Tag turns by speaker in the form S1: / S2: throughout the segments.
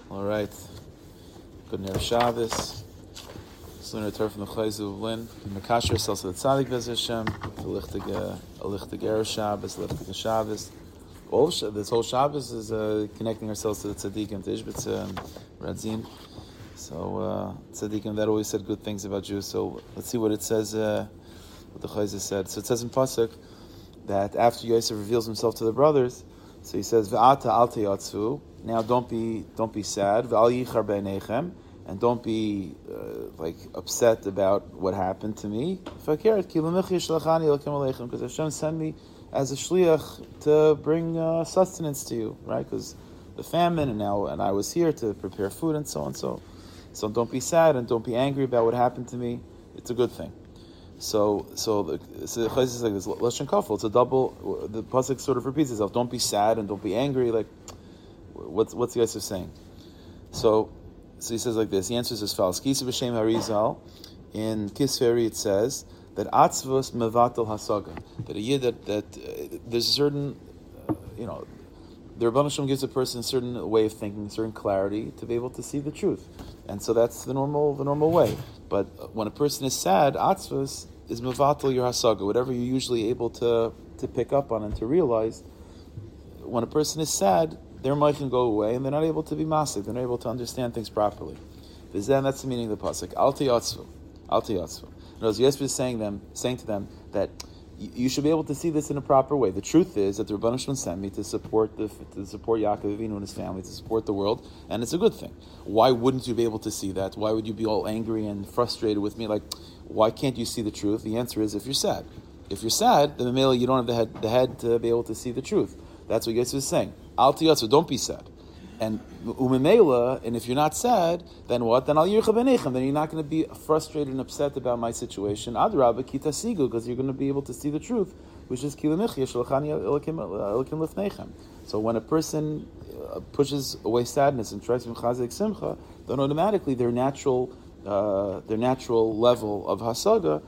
S1: All right. Good Ner Shabbos. Slunner Turf from the Chayzu of Lynn. Mekasher ourselves to the Tzadik Bez Hashem. A Lichtig Erev Shabbos, Lichtig Shabbos. This whole Shabbos is connecting ourselves to the Tzaddikim, to Ishbitz and Radzin. So Tzaddikim that always said good things about Jews. So let's see what it says, what the Chayzu said. So it says in Pasuk that after Yosef reveals himself to the brothers, so he says, "V'ata al teyatzu." Now don't be sad. V'al yichar b'nechem, and don't be upset about what happened to me. Fakeret ki l'michi shlachani elokim aleichem, because Hashem sent me as a shliach to bring sustenance to you, right? Because the famine, and I was here to prepare food and so on. So don't be sad and don't be angry about what happened to me. It's a good thing. So the Chayz is like this lashon kafel. It's a double. The pasuk sort of repeats itself. Don't be sad and don't be angry. Like, what's the Yosef saying? So he says like this. He answers as follows: Kisa b'shem Harizal in Kisveri it says that atzvos mevatel hasaga. That a yid that there's a certain the Rebbeinu Shalom gives a person a certain way of thinking, a certain clarity to be able to see the truth, and so that's the normal way. But when a person is sad, atzvos is mevatel your hasaga, whatever you're usually able to pick up on and to realize. When a person is sad, their mind can go away, and they're not able to be masik. They're not able to understand things properly. That's the meaning of the pasuk. Al teyatzu. In other words, Yosef is saying to them that you should be able to see this in a proper way. The truth is that the Rebbeinu Shalom sent me to support Yaakov Avinu and his family, to support the world, and it's a good thing. Why wouldn't you be able to see that? Why would you be all angry and frustrated with me? Like, why can't you see the truth? The answer is if you're sad. If you're sad, then Mamela, you don't have the head to be able to see the truth. That's what Yosef is saying. Al tiyatzu, don't be sad. And umemela, and if you're not sad, then what? Then al yircha b'nechem. Then you're not going to be frustrated and upset about my situation. Adrabah kitasigu, because you're going to be able to see the truth, which is kilamichya shalachani elokim lefnechem. So when a person pushes away sadness and tries to mechazik simcha, then automatically their natural level of hasaga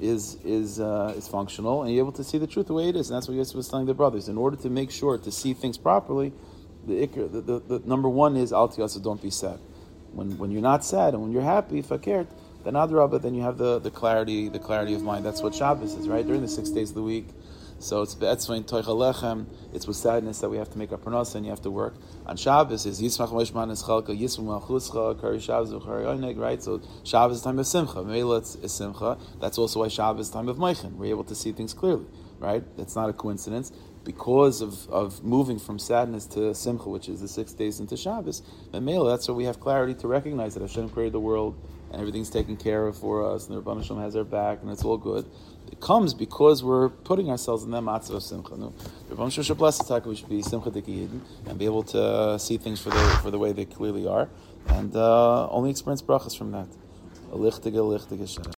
S1: is functional, and you're able to see the truth the way it is. And that's what Yosef was telling the brothers. In order to make sure to see things properly, the number one is al tiyatzu, don't be sad. When you're not sad and when you're happy, fakert, then adrabah, then you have the clarity of mind. That's what Shabbos is, right? During the 6 days of the week. So it's be'etzvain toich alechem. It's with sadness that we have to make our parnasa and you have to work. On Shabbos is yismach moishman eschalka yismu malchuscha kari Shabbos v'chari oineg, right? So Shabbos is time of simcha. Meila is simcha. That's also why Shabbos is time of meichen. We're able to see things clearly, right? That's not a coincidence. Because of moving from sadness to simcha, which is the 6 days into Shabbos, and Meila, that's where we have clarity to recognize that Hashem created the world and everything's taken care of for us, and the Rebbeinu Shalom has our back, and it's all good. It comes because we're putting ourselves in that matzah of simcha. No? The Rebbeinu Shalom should bless the taka. We should be simcha d'kiyidin and be able to see things for the way they clearly are, and only experience brachas from that. A lichtige Shem.